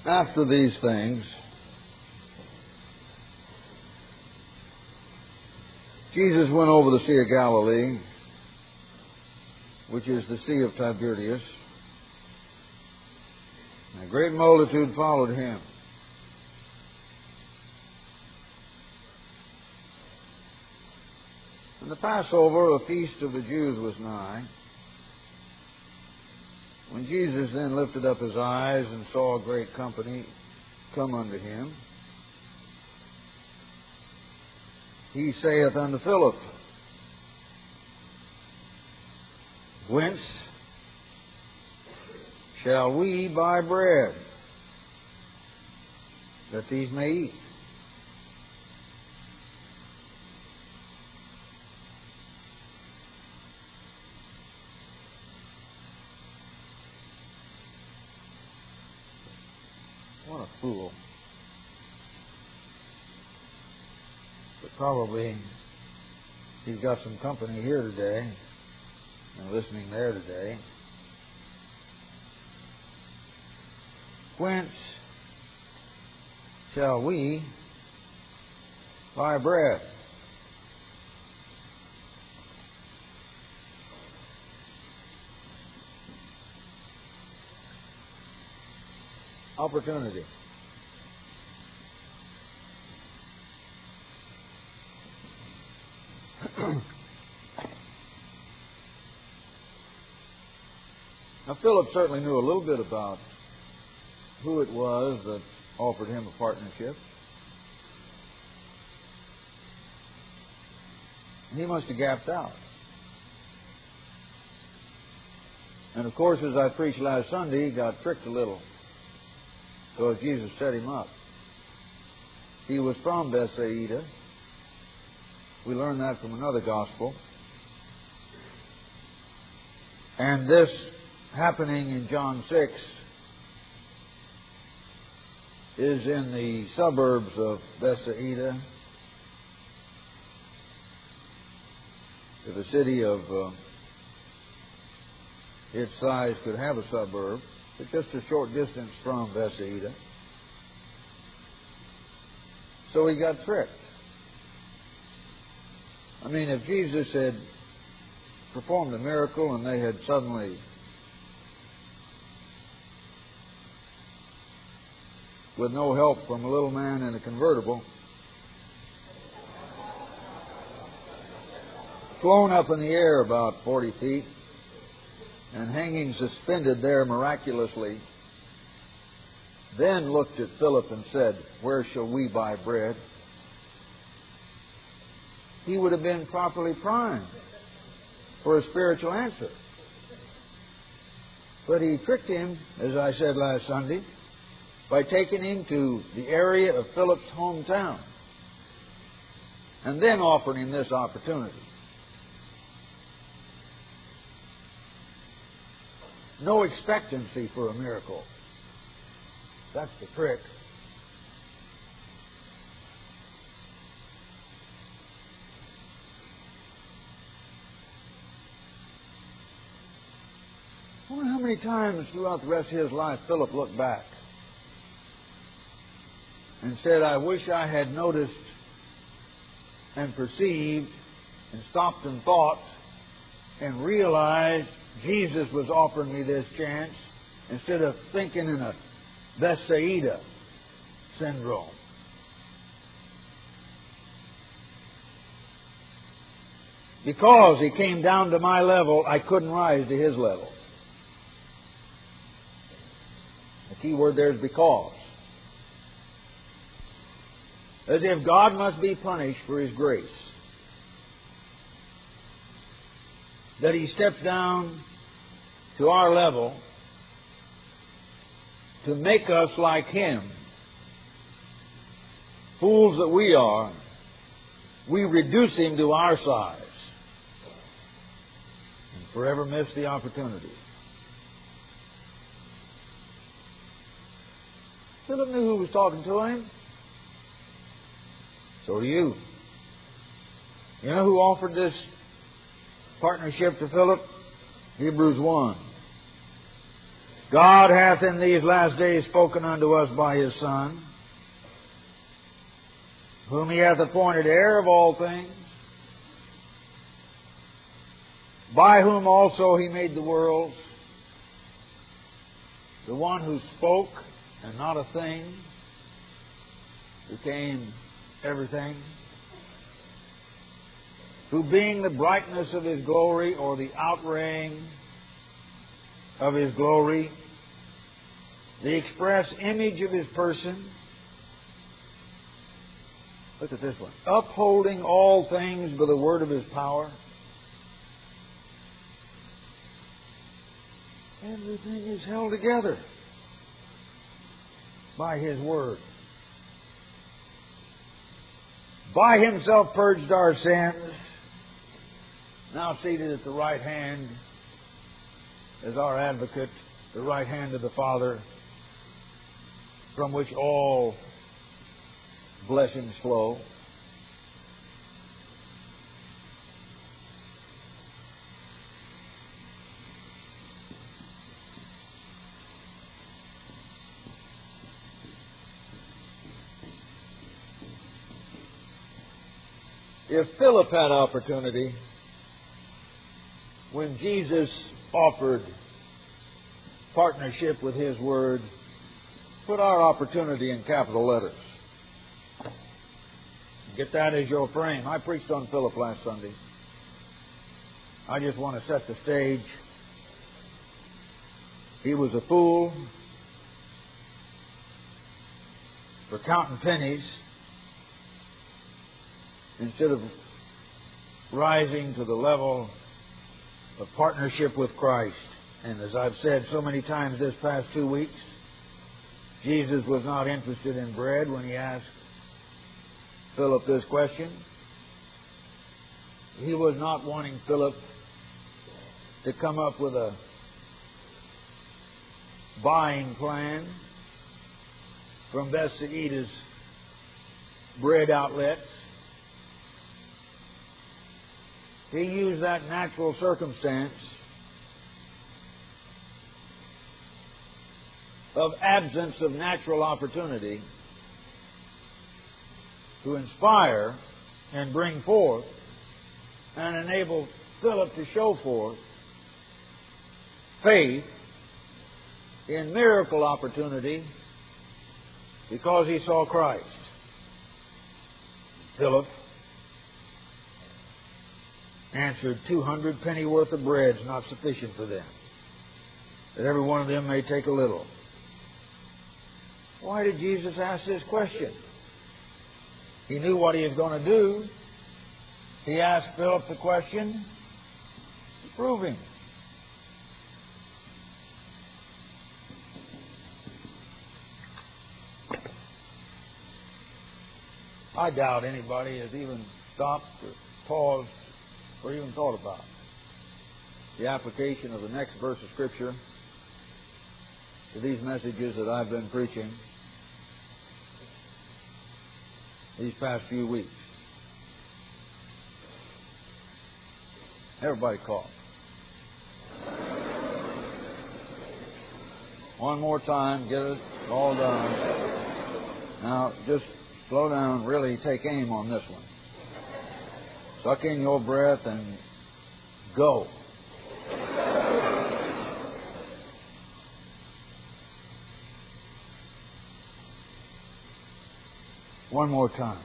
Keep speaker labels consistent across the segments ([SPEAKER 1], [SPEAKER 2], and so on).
[SPEAKER 1] After these things, Jesus went over the Sea of Galilee, which is the Sea of Tiberias, and a great multitude followed him. And the Passover, a feast of the Jews, was nigh. When Jesus then lifted up his eyes and saw a great company come unto him, he saith unto Philip, Whence shall we buy bread that these may eat? What a fool. But probably he's got some company here today and listening there today. Whence shall we buy bread? Opportunity. Now, Philip certainly knew a little bit about who it was that offered him a partnership. And he must have gapped out. And of course, as I preached last Sunday, he got tricked a little, because Jesus set him up. He was from Bethsaida. We learn that from another gospel. And this happening in John 6 is in the suburbs of Bethsaida. If a city of its size could have a suburb, it's just a short distance from Bethsaida. So he got tricked. I mean, if Jesus had performed a miracle and they had suddenly, with no help from a little man in a convertible, flown up in the air about 40 feet and hanging suspended there miraculously, then looked at Philip and said, Where shall we buy bread? He would have been properly primed for a spiritual answer. But he tricked him, as I said last Sunday, by taking him to the area of Philip's hometown and then offering him this opportunity. No expectancy for a miracle. That's the trick. I wonder how many times throughout the rest of his life Philip looked back and said, I wish I had noticed and perceived and stopped and thought and realized Jesus was offering me this chance instead of thinking in a Bethsaida syndrome. Because he came down to my level, I couldn't rise to his level. The key word there is because. As if God must be punished for His grace. That He steps down to our level to make us like Him. Fools that we are, we reduce Him to our size and forever miss the opportunity. Philip knew who was talking to him. So do you. You know who offered this partnership to Philip? Hebrews 1. God hath in these last days spoken unto us by His Son, whom He hath appointed heir of all things, by whom also He made the worlds, the one who spoke and not a thing became everything, who being the brightness of His glory, or the outraying of His glory, the express image of His person. Look at this one. Upholding all things by the word of His power. Everything is held together by His word. By Himself purged our sins, now seated at the right hand as our advocate, the right hand of the Father, from which all blessings flow. If Philip had opportunity, when Jesus offered partnership with His Word, put our opportunity in capital letters. Get that as your frame. I preached on Philip last Sunday. I just want to set the stage. He was a fool for counting pennies instead of rising to the level of partnership with Christ. And as I've said so many times this past 2 weeks, Jesus was not interested in bread when He asked Philip this question. He was not wanting Philip to come up with a buying plan from Bethsaida's bread outlets. He used that natural circumstance of absence of natural opportunity to inspire and bring forth and enable Philip to show forth faith in miracle opportunity because he saw Christ. Philip answered, 200 penny worth of bread is not sufficient for them, that every one of them may take a little. Why did Jesus ask this question? He knew what He was going to do. He asked Philip the question to prove Him. I doubt anybody has even stopped or paused or even thought about the application of the next verse of Scripture to these messages that I've been preaching these past few weeks. Everybody cough. One more time, get it all done. Now, just slow down, really take aim on this one. Suck in your breath and go. One more time.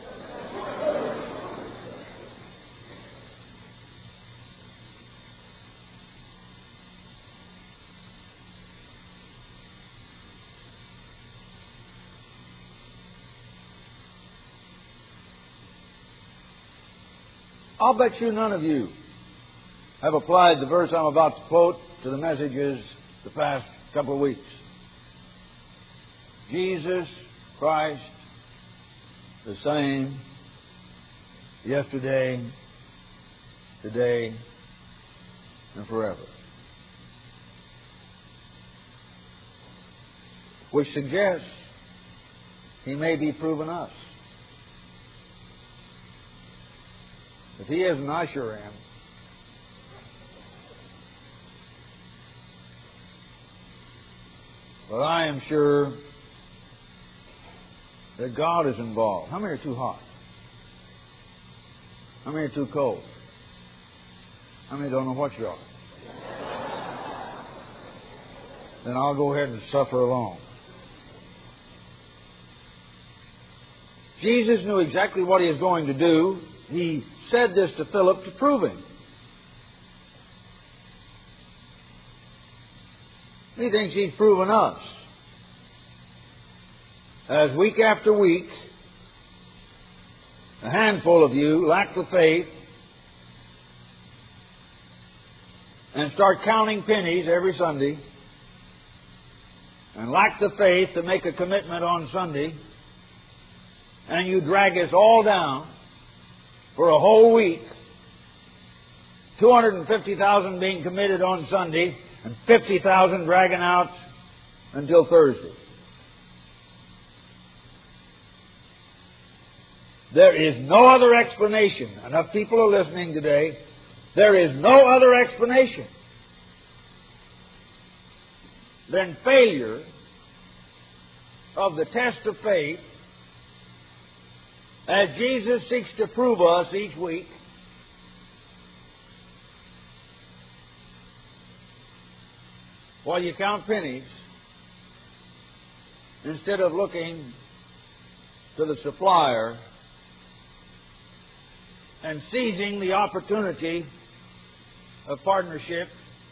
[SPEAKER 1] I'll bet you none of you have applied the verse I'm about to quote to the messages the past couple of weeks. Jesus Christ, the same yesterday, today, and forever. Which suggests He may be proving us. If He isn't, I sure am. But I am sure that God is involved. How many are too hot? How many are too cold? How many don't know what you are? Then I'll go ahead and suffer alone. Jesus knew exactly what He was going to do. He said this to Philip to prove Him. He thinks He's proven us. As week after week, a handful of you lack the faith and start counting pennies every Sunday and lack the faith to make a commitment on Sunday, and you drag us all down for a whole week, 250,000 being committed on Sunday and 50,000 dragging out until Thursday. There is no other explanation. Enough people are listening today. There is no other explanation than failure of the test of faith as Jesus seeks to prove us each week. While you count pennies, instead of looking to the supplier and seizing the opportunity of partnership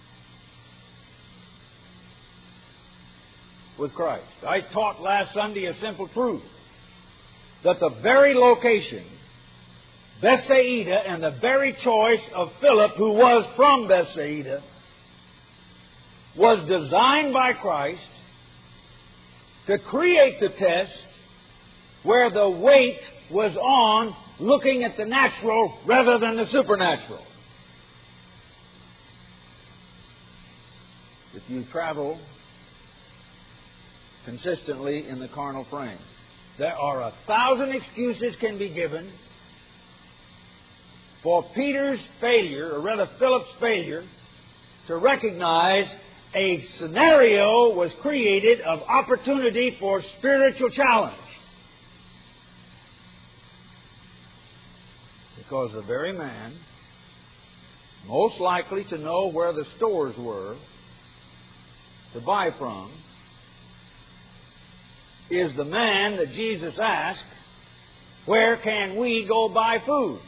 [SPEAKER 1] with Christ. I taught last Sunday a simple truth, that the very location, Bethsaida, and the very choice of Philip, who was from Bethsaida, was designed by Christ to create the test where the weight was on looking at the natural rather than the supernatural. If you travel consistently in the carnal frame, there are 1,000 excuses can be given for Peter's failure, or rather Philip's failure, to recognize a scenario was created of opportunity for spiritual challenge. Because the very man most likely to know where the stores were to buy from is the man that Jesus asked, "Where can we go buy food?"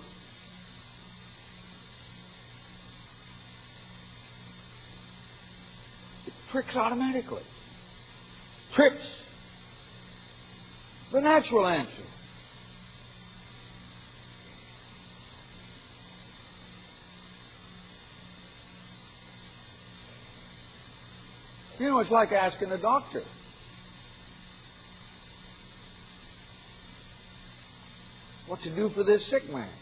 [SPEAKER 1] It tricks automatically. Trips the natural answer. You know, it's like asking a doctor, what to do for this sick man.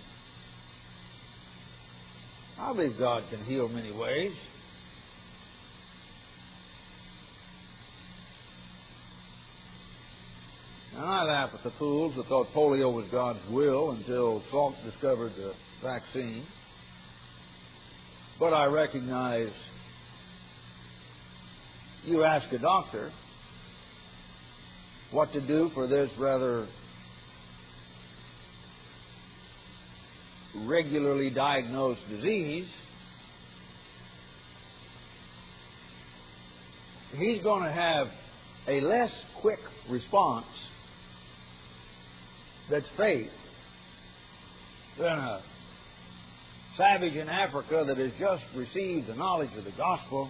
[SPEAKER 1] I believe God can heal many ways. And I laugh at the fools that thought polio was God's will until Salk discovered the vaccine. But I recognize you ask a doctor what to do for this rather regularly diagnosed disease, he's going to have a less quick response that's faith than a savage in Africa that has just received the knowledge of the gospel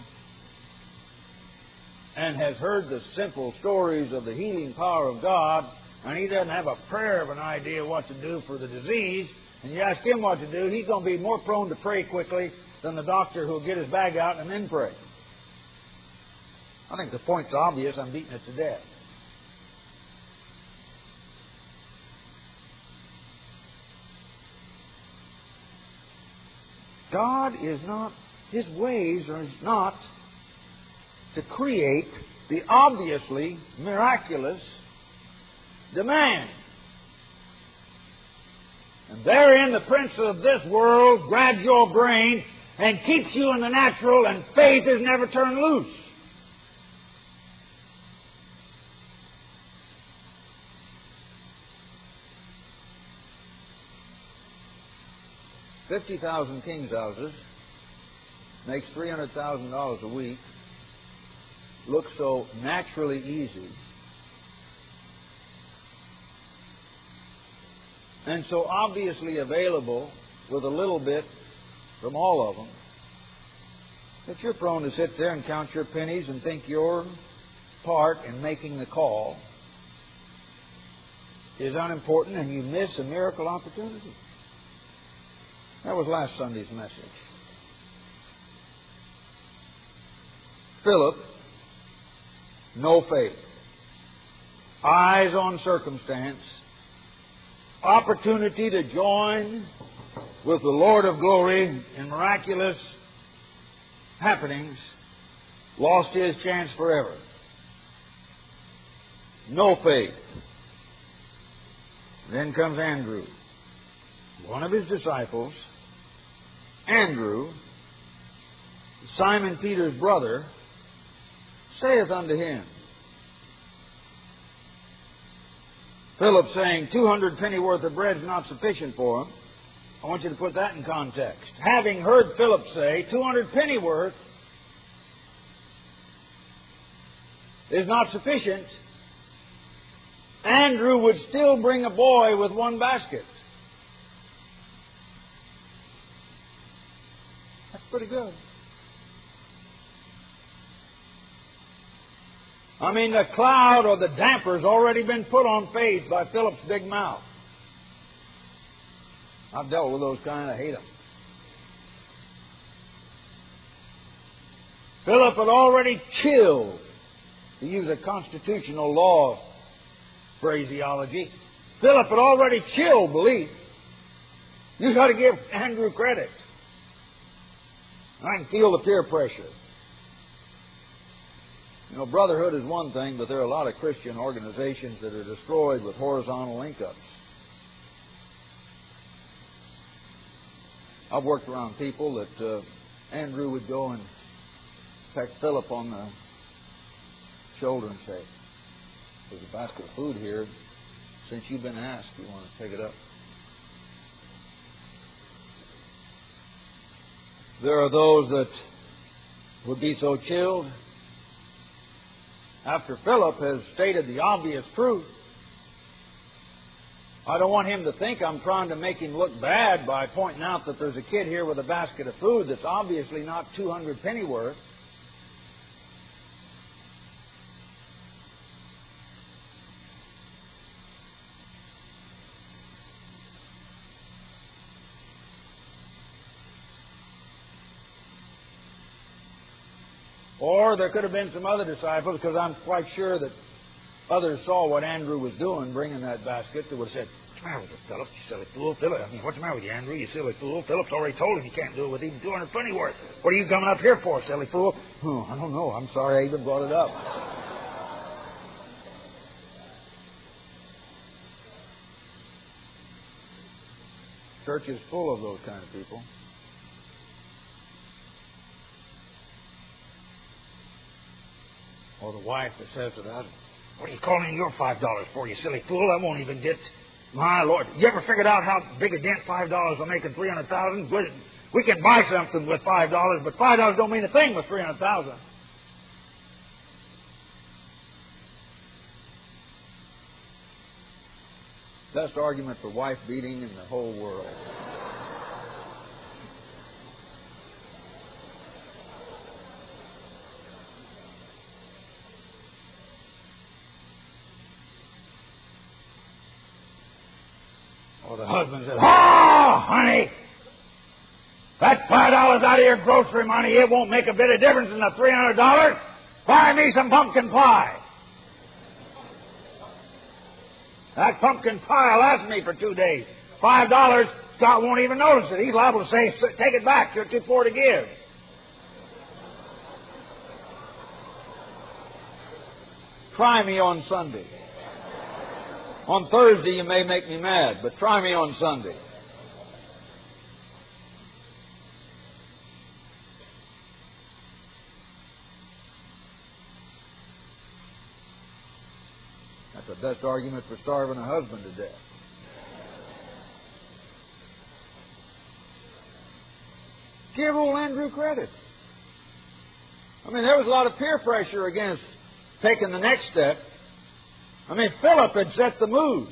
[SPEAKER 1] and has heard the simple stories of the healing power of God, and he doesn't have a prayer of an idea what to do for the disease, and you ask him what to do, he's going to be more prone to pray quickly than the doctor who will get his bag out and then pray. I think the point's obvious. I'm beating it to death. God is not, His ways are not to create the obviously miraculous demand. And therein the prince of this world grabs your brain and keeps you in the natural, and faith is never turned loose. 50,000 king's houses, makes $300,000 a week, looks so naturally easy, and so obviously available with a little bit from all of them, that you're prone to sit there and count your pennies and think your part in making the call is unimportant, and you miss a miracle opportunity. That was last Sunday's message. Philip, no faith, eyes on circumstance, opportunity to join with the Lord of glory in miraculous happenings, lost his chance forever. No faith. Then comes Andrew, one of his disciples. Andrew, Simon Peter's brother, saith unto him. Philip saying 200 pennyworth of bread is not sufficient for him. I want you to put that in context. Having heard Philip say 200 pennyworth is not sufficient, Andrew would still bring a boy with one basket. That's pretty good. I mean, the cloud or the damper's already been put on faith by Philip's big mouth. I've dealt with those kind. I hate them. Philip had already chilled, to use a constitutional law phraseology, Philip had already chilled belief. You've got to give Andrew credit. I can feel the peer pressure. You know, brotherhood is one thing, but there are a lot of Christian organizations that are destroyed with horizontal link-ups. I've worked around people that Andrew would go and peck Philip on the shoulder and say, "There's a basket of food here. Since you've been asked, you want to pick it up?" There are those that would be so chilled after Philip has stated the obvious truth. I don't want him to think I'm trying to make him look bad by pointing out that there's a kid here with a basket of food that's obviously not 200 pennyworth. Or there could have been some other disciples, because I'm quite sure that others saw what Andrew was doing, bringing that basket, that would have said, "What's the matter with you, Philip? You silly fool, Philip. I mean, what's the matter with you, Andrew? You silly fool. Philip's already told him you can't do it with even 200 pennyworth. What are you coming up here for, silly fool?" "Oh, I don't know. I'm sorry I even brought it up." Church is full of those kind of people. Or the wife that says to the husband, "What are you calling your $5 for, you silly fool? I won't even get, my Lord. You ever figured out how big a dent $5 will make in 300,000? We can buy something with $5, but $5 don't mean a thing with 300,000. Best argument for wife beating in the whole world. Or the husband says, "Oh, honey, that $5 out of your grocery money, it won't make a bit of difference in the $300. Buy me some pumpkin pie. That pumpkin pie will last me for 2 days. $5, Scott won't even notice it. He's liable to say, 'Take it back, you're too poor to give.'" Try me on Sunday. On Thursday you may make me mad, but try me on Sunday. That's the best argument for starving a husband to death. Give old Andrew credit. I mean, there was a lot of peer pressure against taking the next step. I mean, Philip had set the mood.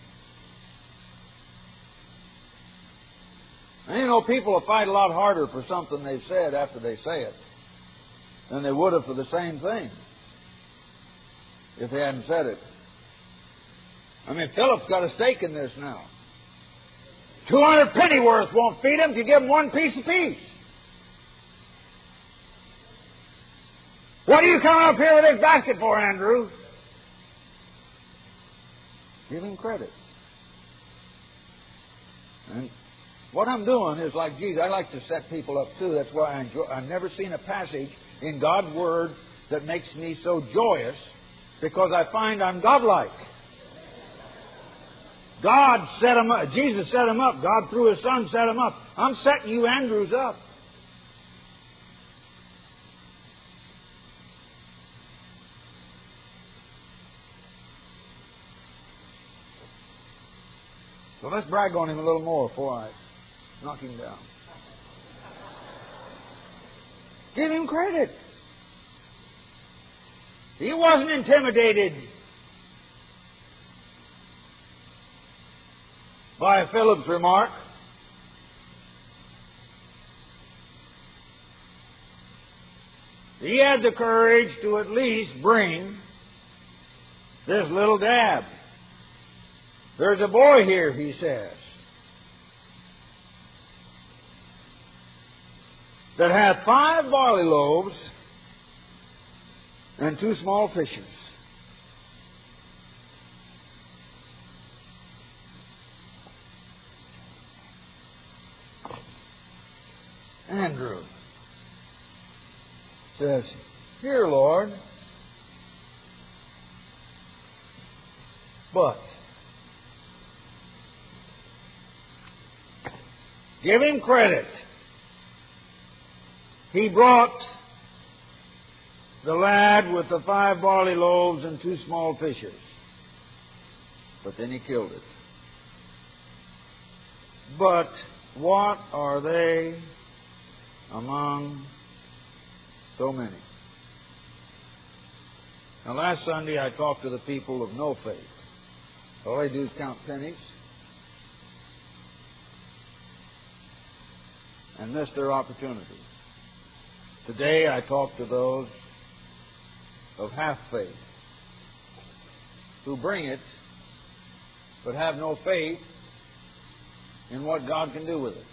[SPEAKER 1] And you know, people will fight a lot harder for something they've said after they say it than they would have for the same thing if they hadn't said it. I mean, Philip's got a stake in this now. 200 pennyworth won't feed him if you give him one piece apiece. What are you coming up here with this basket for, Andrew? Give him credit. And what I'm doing is like Jesus. I like to set people up too. That's why I enjoy. I've never seen a passage in God's Word that makes me so joyous, because I find I'm godlike. God set him up. Jesus set him up. God through His Son set him up. I'm setting you Andrews up. So let's brag on him a little more before I knock him down. Give him credit. He wasn't intimidated by Philip's remark. He had the courage to at least bring this little dab. There's a boy here, he says, that hath 5 barley loaves and 2 small fishes. Andrew says, "Here, Lord, but give him credit. He brought the lad with the 5 barley loaves and 2 small fishes. But then he killed it. But what are they among so many?" Now, last Sunday I talked to the people of no faith. All they do is count pennies and miss their opportunity. Today I talk to those of half faith who bring it but have no faith in what God can do with it.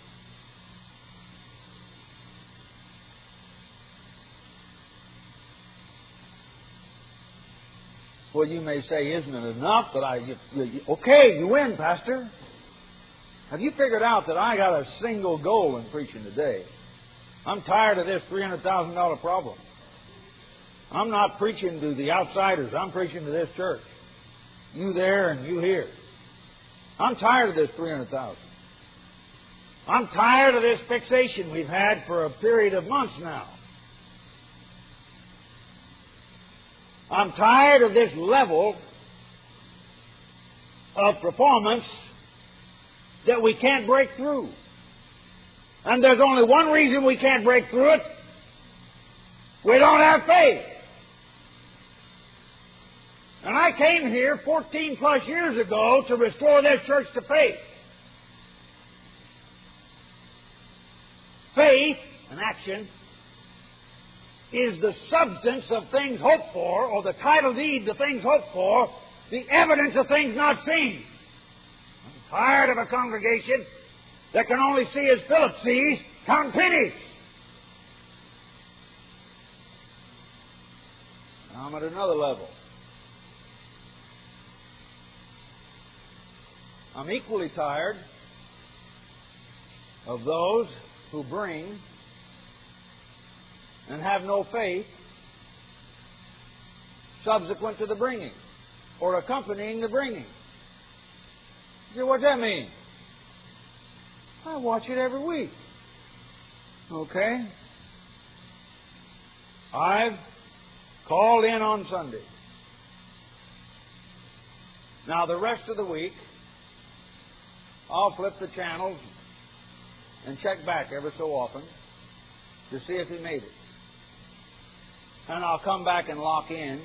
[SPEAKER 1] Well, you may say, isn't it enough that okay, you win, Pastor. Have you figured out that I got a single goal in preaching today? I'm tired of this $300,000 problem. I'm not preaching to the outsiders. I'm preaching to this church. You there and you here. I'm tired of this $300,000. I'm tired of this fixation we've had for a period of months now. I'm tired of this level of performance that we can't break through. And there's only one reason we can't break through it. We don't have faith. And I came here 14 plus years ago to restore this church to faith. Faith, an action, is the substance of things hoped for, or the title deed to things hoped for, the evidence of things not seen. I'm tired of a congregation that can only see as Philip sees, count pennies. Now I'm at another level. I'm equally tired of those who bring and have no faith subsequent to the bringing or accompanying the bringing. You say, what's that mean? I watch it every week. Okay? I've called in on Sunday. Now, the rest of the week, I'll flip the channels and check back every so often to see if he made it. And I'll come back and lock in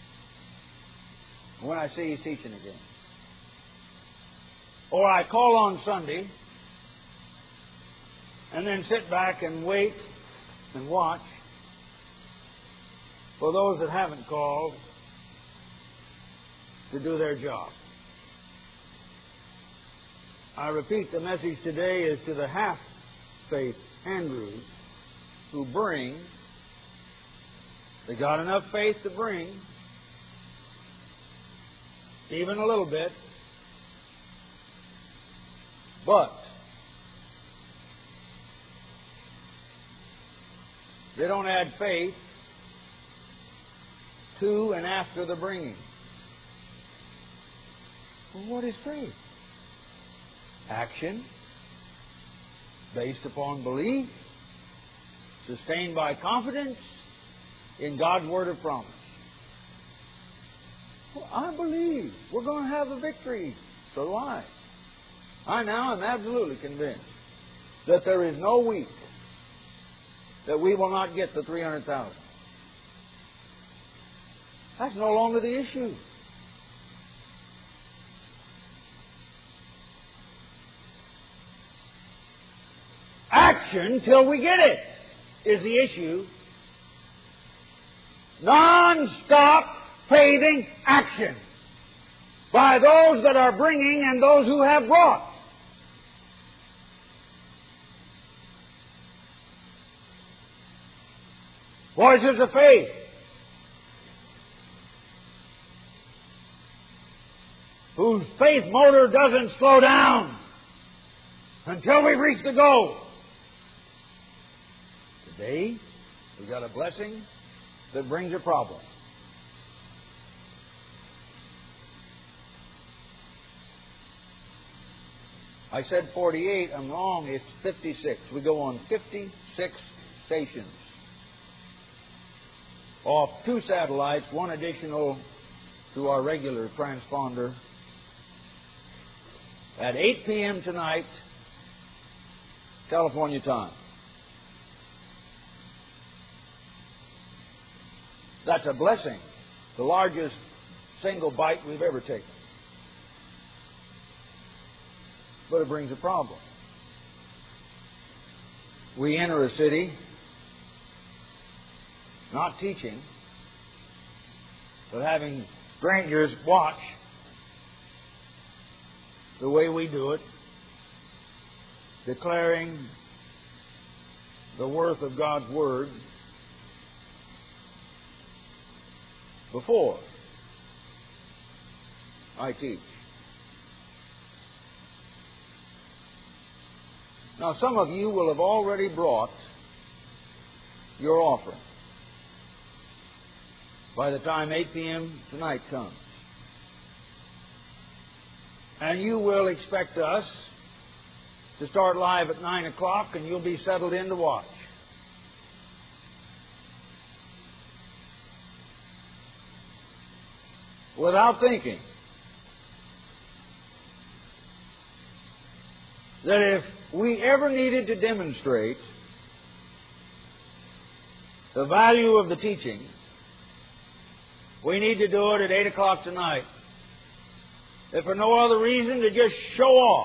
[SPEAKER 1] when I see he's teaching again. Or I call on Sunday and then sit back and wait and watch for those that haven't called to do their job. I repeat, the message today is to the half-faith Andrews who bring. They got enough faith to bring, even a little bit, but they don't add faith to and after the bringing. Well, what is faith? Action based upon belief, sustained by confidence in God's word of promise. Well, I believe we're going to have a victory. So do I. I now am absolutely convinced that there is no week that we will not get the 300,000. That's no longer the issue. Action till we get it is the issue. Non-stop faithing action by those that are bringing and those who have brought. Voices of faith. Whose faith motor doesn't slow down until we reach the goal. Today, we got a blessing that brings a problem. I said 48. I'm wrong. It's 56. We go on 56 stations. Off 2 satellites, 1 additional to our regular transponder. At 8 p.m. tonight, California time. That's a blessing. The largest single bite we've ever taken. But it brings a problem. We enter a city, not teaching, but having strangers watch the way we do it, declaring the worth of God's Word before I teach. Now, some of you will have already brought your offering by the time 8 p.m. tonight comes. And you will expect us to start live at 9 o'clock, and you'll be settled in to watch. Without thinking that if we ever needed to demonstrate the value of the teaching, we need to do it at 8 o'clock tonight. If for no other reason, to just show off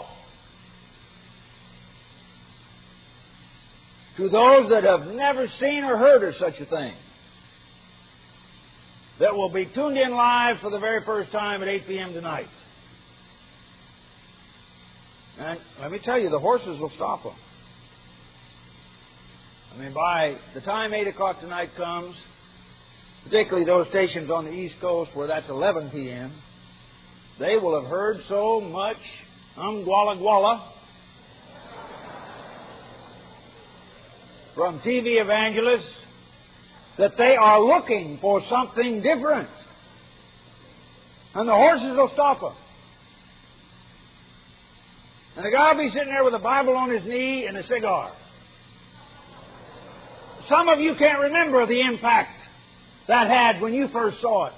[SPEAKER 1] to those that have never seen or heard of such a thing, that will be tuned in live for the very first time at 8 p.m. tonight. And let me tell you, the horses will stop them. I mean, by the time 8 o'clock tonight comes, particularly those stations on the East Coast where that's 11 p.m., they will have heard so much guala guala from TV evangelists that they are looking for something different. And the horses will stop them. And the guy will be sitting there with a Bible on his knee and a cigar. Some of you can't remember the impact that had when you first saw it.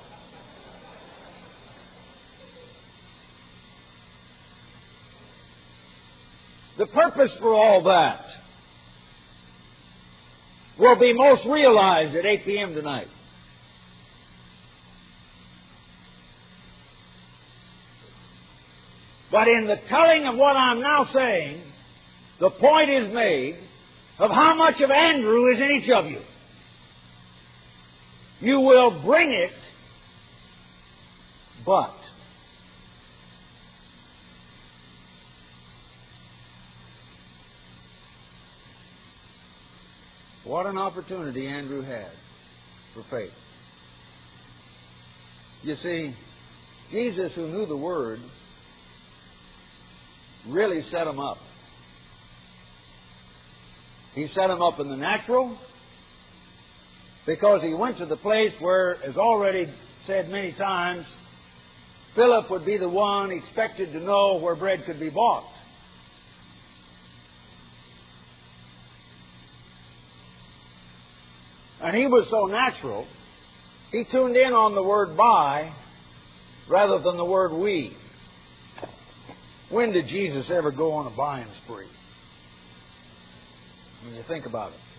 [SPEAKER 1] The purpose for all that will be most realized at 8 p.m. tonight. But in the telling of what I'm now saying, the point is made of how much of Andrew is in each of you. You will bring it, but what an opportunity Andrew had for faith. You see, Jesus, who knew the Word, really set him up. He set him up in the natural because he went to the place where, as already said many times, Philip would be the one expected to know where bread could be bought. And he was so natural, he tuned in on the word buy rather than the word we. When did Jesus ever go on a buying spree? When you think about it.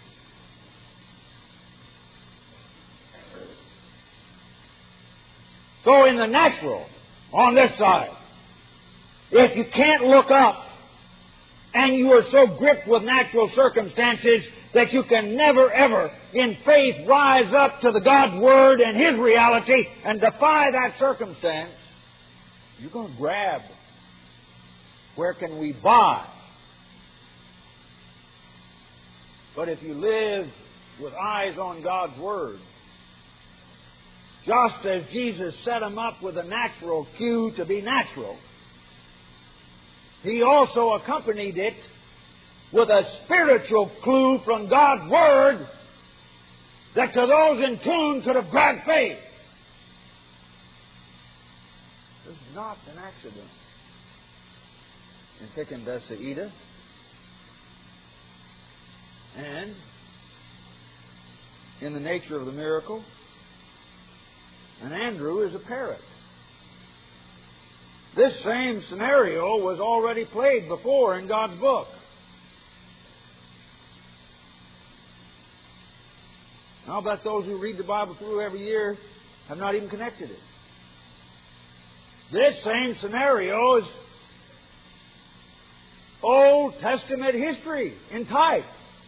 [SPEAKER 1] So in the natural, on this side, if you can't look up and you are so gripped with natural circumstances that you can never ever in faith rise up to the God's Word and His reality and defy that circumstance, you're going to grab. Where can we buy? But if you live with eyes on God's Word, just as Jesus set him up with a natural cue to be natural, He also accompanied it with a spiritual clue from God's Word that to those in tune could have grabbed faith. This is not an accident. In picking Bethsaida, and in the nature of the miracle, and Andrew is a parrot. This same scenario was already played before in God's book. I'll bet those who read the Bible through every year have not even connected it. This same scenario is Old Testament history in type.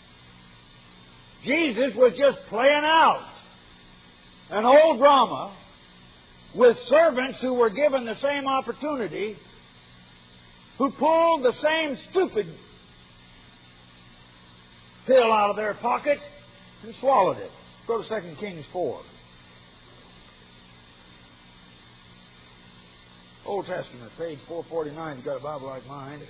[SPEAKER 1] Jesus was just playing out an old drama with servants who were given the same opportunity, who pulled the same stupid pill out of their pocket and swallowed it. Go to 2 Kings 4. Old Testament, page 449, if you've got a Bible like mine.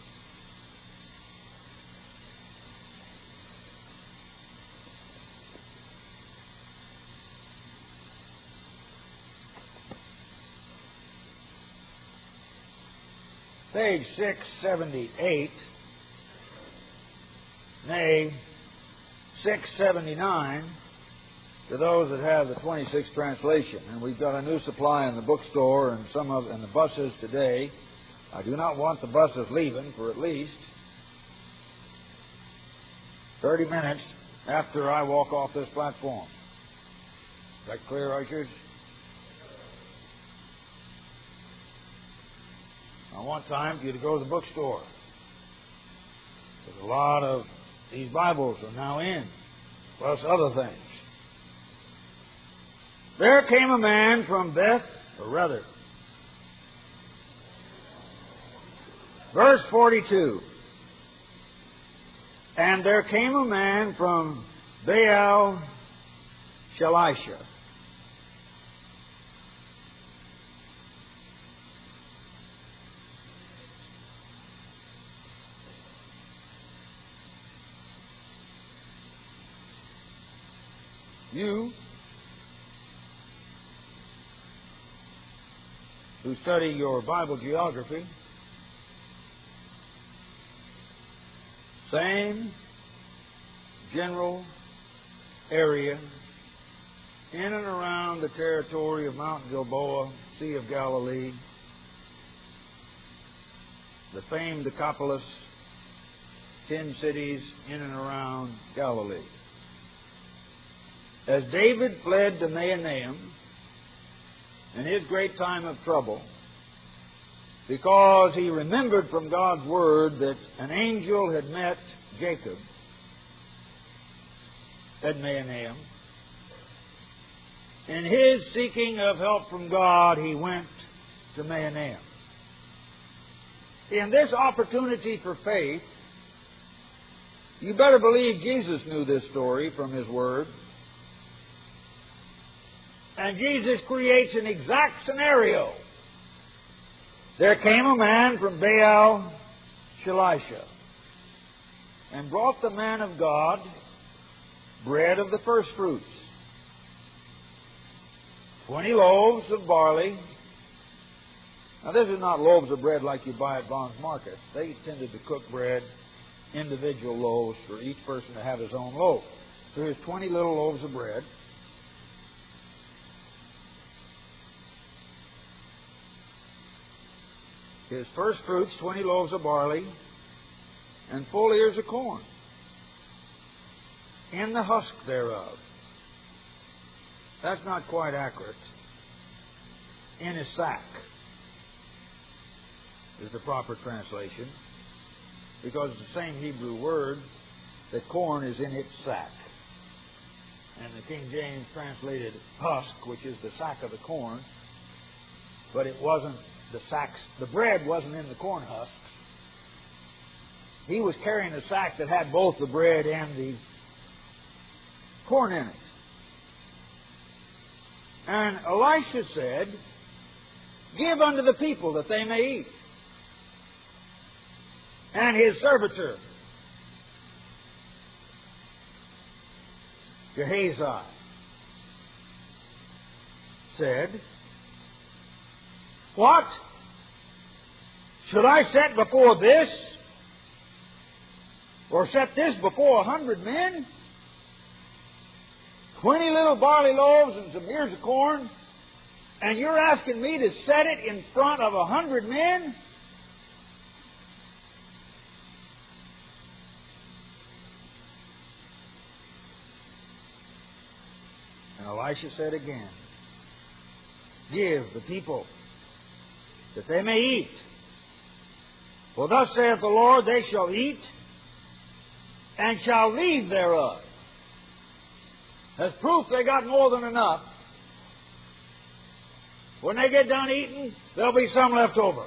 [SPEAKER 1] Page 678, nay, 679, to those that have the 26th translation. And we've got a new supply in the bookstore and in the buses today. I do not want the buses leaving for at least 30 minutes after I walk off this platform. Is that clear, ushers? I want time for you to go to the bookstore. Because a lot of these Bibles are now in, plus other things. There came a man from verse 42. And there came a man from Baal Shalisha. You who study your Bible geography, same general area in and around the territory of Mount Gilboa, Sea of Galilee, the famed Decapolis, 10 cities in and around Galilee. as David fled to Mahanaim in his great time of trouble, because he remembered from God's Word that an angel had met Jacob at Mahanaim. In his seeking of help from God, he went to Mahanaim. In this opportunity for faith, you better believe Jesus knew this story from His Word. And Jesus creates an exact scenario. There came a man from Baal Shalisha and brought the man of God bread of the first fruits, 20 loaves of barley. Now, this is not loaves of bread like you buy at Vaughn's Market. They tended to cook bread, individual loaves, for each person to have his own loaf. So here's 20 little loaves of bread. His first fruits, 20 loaves of barley, and full ears of corn, in the husk thereof. That's not quite accurate. In his sack is the proper translation, because it's the same Hebrew word that corn is in its sack. And the King James translated husk, which is the sack of the corn, but it wasn't the sacks. The bread wasn't in the corn husks. He was carrying a sack that had both the bread and the corn in it. And Elisha said, "Give unto the people that they may eat." And his servitor, Gehazi, said, "What? Should I set before this, or set this before 100 men? 20 little barley loaves and some ears of corn, and you're asking me to set it in front of 100 men?" And Elisha said again, "Give the people that they may eat. For thus saith the Lord, they shall eat and shall leave thereof." As proof they got more than enough. When they get done eating, there'll be some left over.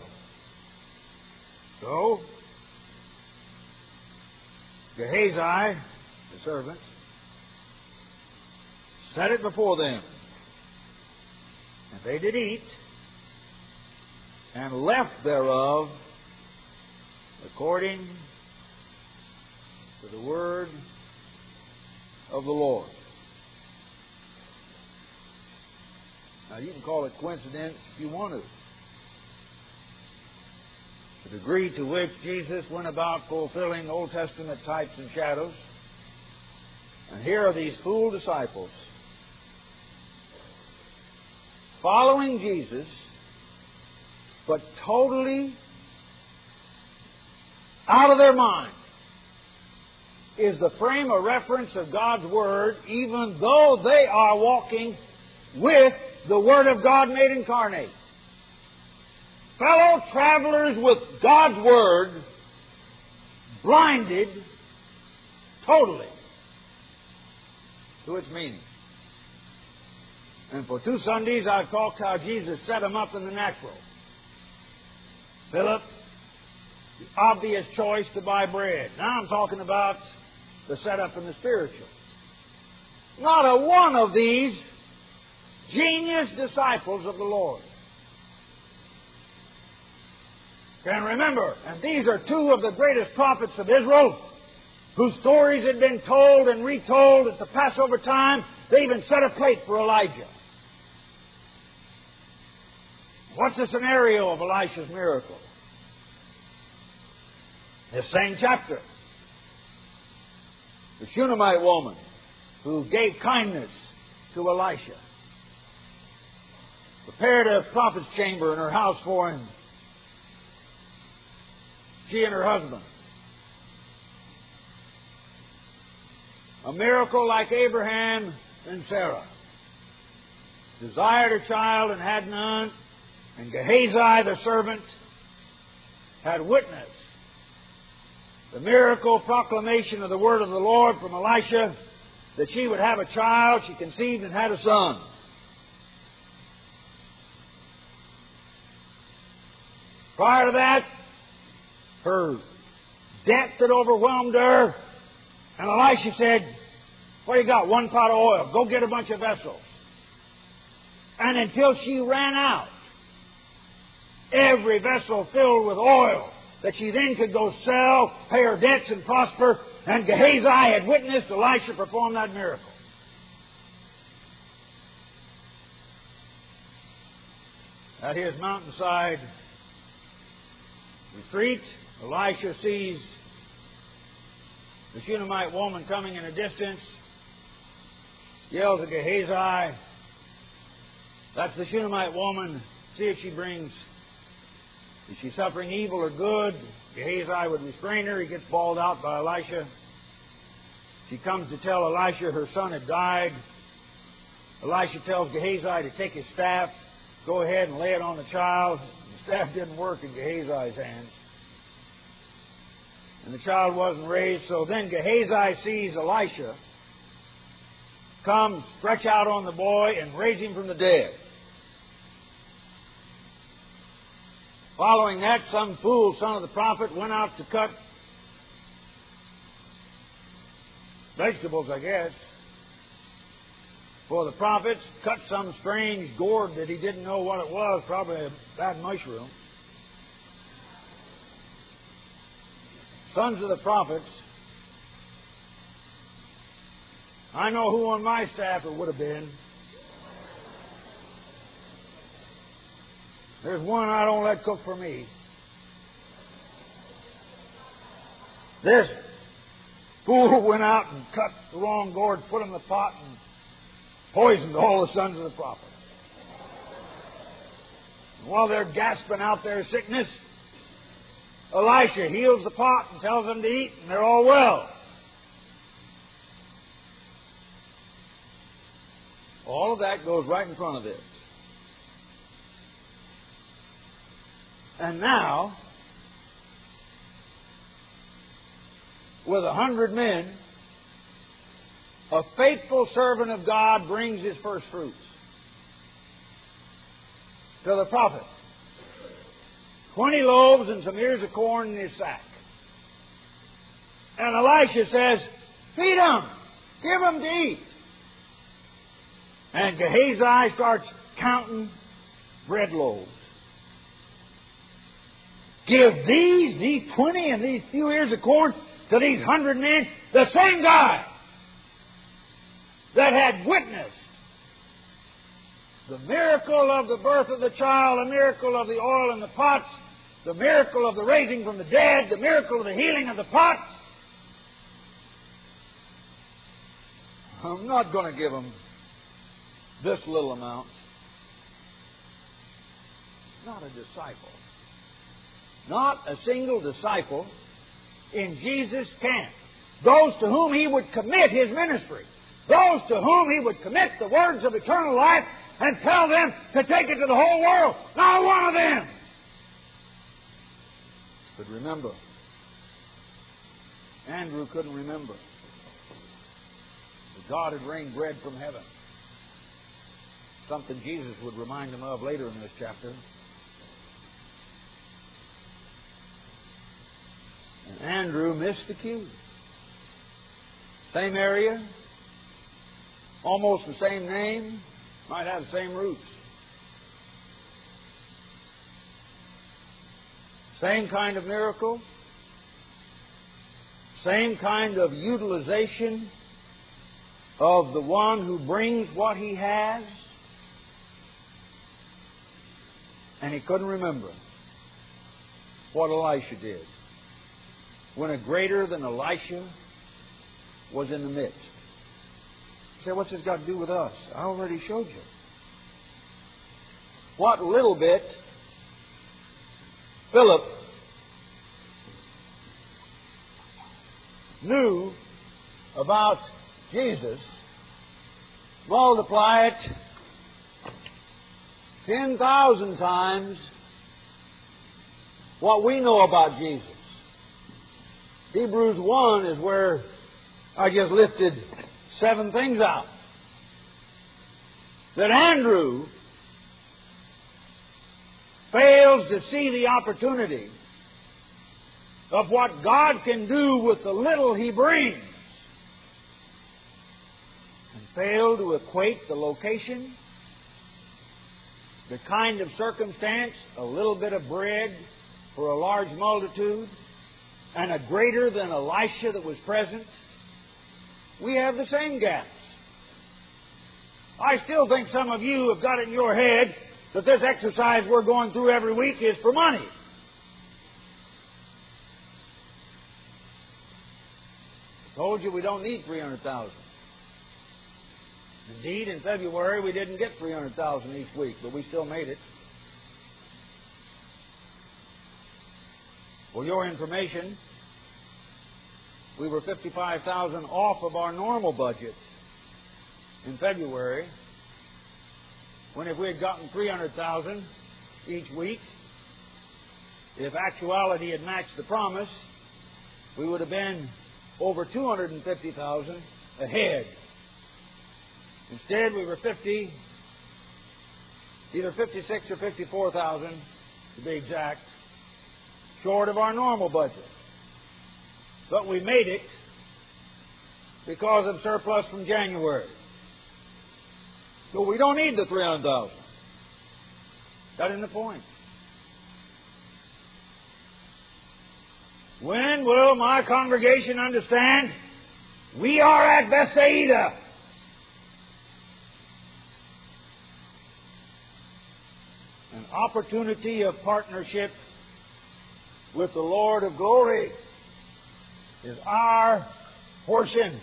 [SPEAKER 1] So, Gehazi, the servant, set it before them. And they did eat, and left thereof according to the word of the Lord. Now, you can call it coincidence if you want to. The degree to which Jesus went about fulfilling Old Testament types and shadows. And here are these fool disciples following Jesus, but totally out of their mind is the frame of reference of God's Word, even though they are walking with the Word of God made incarnate. Fellow travelers with God's Word, blinded totally to its meaning. And for 2 Sundays I've talked how Jesus set them up in the natural. Philip, the obvious choice to buy bread. Now I'm talking about the setup in the spiritual. Not a one of these genius disciples of the Lord can remember, and these are 2 of the greatest prophets of Israel, whose stories had been told and retold at the Passover time. They even set a plate for Elijah. What's the scenario of Elisha's miracle? This same chapter. The Shunammite woman who gave kindness to Elisha, prepared a prophet's chamber in her house for him. She and her husband. A miracle like Abraham Then Sarah desired a child and had none, and Gehazi the servant had witnessed the miracle proclamation of the word of the Lord from Elisha that she would have a child. She conceived and had a son. Prior to that, her debt had overwhelmed her, and Elisha said, "What do you got? One pot of oil. Go get a bunch of vessels." And until she ran out, every vessel filled with oil, that she then could go sell, pay her debts, and prosper. And Gehazi had witnessed Elisha perform that miracle. At his mountainside retreat, Elisha sees the Shunammite woman coming in a distance, yells at Gehazi, "That's the Shunammite woman. See if she brings, is she suffering evil or good?" Gehazi would restrain her. He gets bawled out by Elisha. She comes to tell Elisha her son had died. Elisha tells Gehazi to take his staff, go ahead and lay it on the child. The staff didn't work in Gehazi's hands, and the child wasn't raised. So then Gehazi sees Elisha come, stretch out on the boy, and raise him from the dead. Following that, some fool son of the prophet went out to cut vegetables, I guess, for the prophets, cut some strange gourd that he didn't know what it was, probably a bad mushroom. Sons of the prophets, I know who on my staff it would have been. There's one I don't let cook for me. This fool went out and cut the wrong gourd, put them in the pot, and poisoned all the sons of the prophet. And while they're gasping out their sickness, Elisha heals the pot and tells them to eat, and they're all well. All of that goes right in front of this. And now, with 100 men, a faithful servant of God brings his first fruits to the prophet. 20 loaves and some ears of corn in his sack. And Elisha says, "Feed them. Give them to eat." And Gehazi starts counting bread loaves. Give these 20 and these few ears of corn to these 100 men, the same guy that had witnessed the miracle of the birth of the child, the miracle of the oil in the pots, the miracle of the raising from the dead, the miracle of the healing of the pots. I'm not going to give them this little amount. Not a disciple. Not a single disciple in Jesus' camp. Those to whom He would commit His ministry. Those to whom He would commit the words of eternal life and tell them to take it to the whole world. Not one of them. But remember, Andrew couldn't remember that God had rained bread from heaven. Something Jesus would remind him of later in this chapter. And Andrew missed the cue. Same area, almost the same name, might have the same roots. Same kind of miracle, same kind of utilization of the one who brings what he has. And he couldn't remember what Elisha did when a greater than Elisha was in the midst. You say, what's this got to do with us? I already showed you. What little bit Philip knew about Jesus multiply it 10,000 times what we know about Jesus. Hebrews 1 is where I just lifted 7 things out. That Andrew fails to see the opportunity of what God can do with the little he brings, and fail to equate the location, the kind of circumstance, a little bit of bread for a large multitude, and a greater than Elisha that was present. We have the same gaps. I still think some of you have got it in your head that this exercise we're going through every week is for money. I told you we don't need 300,000. Indeed, in February we didn't get 300,000 each week, but we still made it. For your information, we were 55,000 off of our normal budget in February, when if we had gotten 300,000 each week, if actuality had matched the promise, we would have been over 250,000 ahead. Instead, we were either 56 or 54,000, to be exact, short of our normal budget. But we made it because of surplus from January. So we don't need the 300,000. That isn't the point. When will my congregation understand we are at Bethsaida? An opportunity of partnership with the Lord of glory is our portion.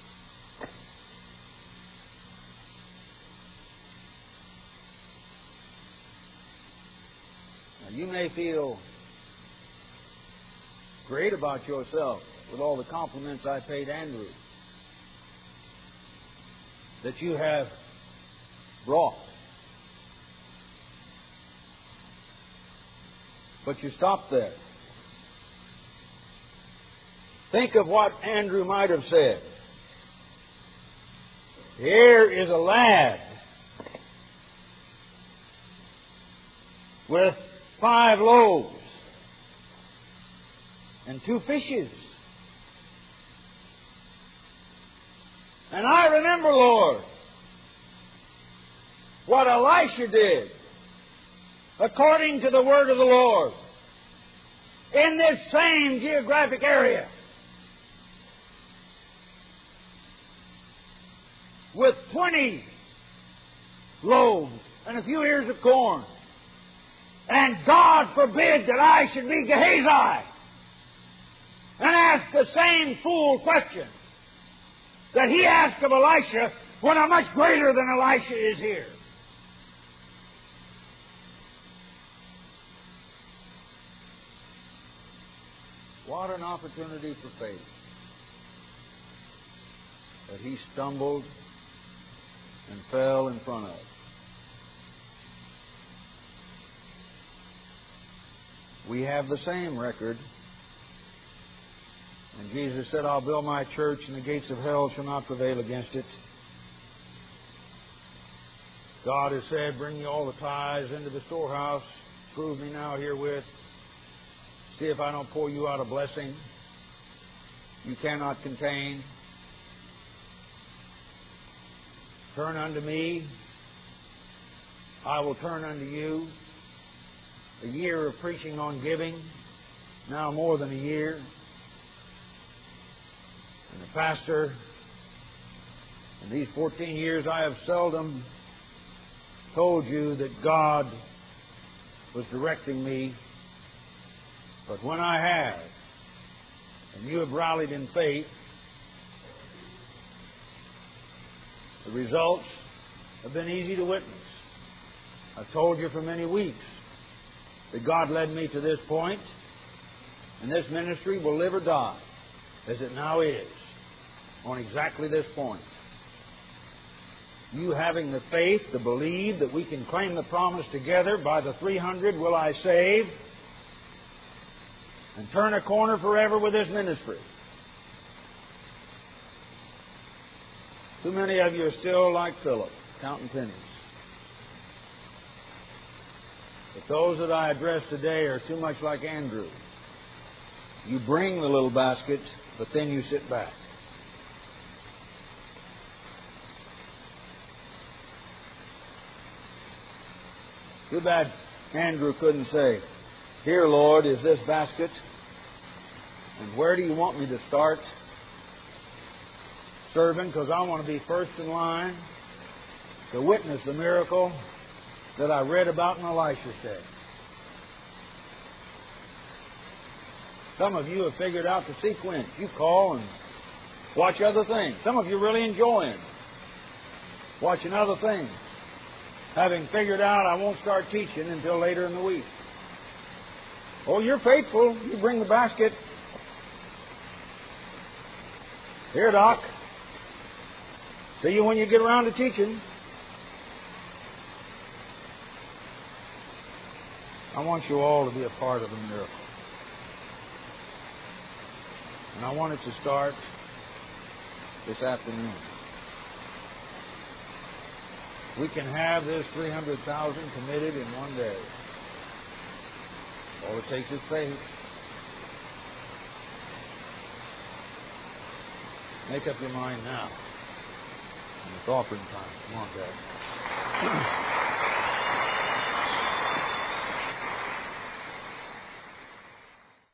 [SPEAKER 1] Now, you may feel great about yourself with all the compliments I paid Andrew that you have brought. But you stop there. Think of what Andrew might have said. Here is a lad with 5 loaves and 2 fishes. And I remember, Lord, what Elisha did according to the word of the Lord in this same geographic area with 20 loaves and a few ears of corn. And God forbid that I should be Gehazi and ask the same fool question that he asked of Elisha when a much greater than Elisha is here. What an opportunity for faith that he stumbled and fell in front of. We have the same record. And Jesus said, I'll build my church and the gates of hell shall not prevail against it. God has said, bring ye all the tithes into the storehouse. Prove me now herewith. See if I don't pour you out a blessing you cannot contain. Turn unto me, I will turn unto you. A year of preaching on giving, now more than a year. And the pastor, in these 14 years, I have seldom told you that God was directing me. But when I have, and you have rallied in faith, the results have been easy to witness. I've told you for many weeks that God led me to this point, and this ministry will live or die, as it now is, on exactly this point. You having the faith to believe that we can claim the promise together, by the 300 will I save, and turn a corner forever with this ministry. Too many of you are still like Philip, counting pennies. But those that I address today are too much like Andrew. You bring the little basket, but then you sit back. Too bad Andrew couldn't say, "Here, Lord, is this basket, and where do you want me to start serving? Because I want to be first in line to witness the miracle that I read about in Elisha's day." Some of you have figured out the sequence. You call and watch other things. Some of you really enjoying watching other things, having figured out I won't start teaching until later in the week. Oh, you're faithful. You bring the basket. Here, Doc. See you when you get around to teaching. I want you all to be a part of the miracle. And I want it to start this afternoon. We can have this 300,000 committed in one day. All it takes is faith. Make up your mind now. And it's offering time. Come on, Dad.